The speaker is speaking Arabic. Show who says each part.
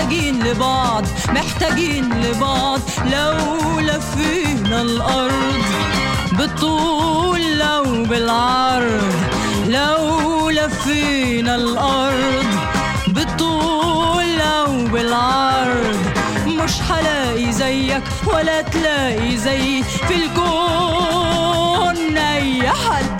Speaker 1: محتاجين لبعض، محتاجين لبعض. لو لفينا الأرض بالطول لو بالعرض، لو لفينا الأرض بالطول لو بالعرض، مش هلاقي زيك ولا تلاقي زي في الكون أي حد.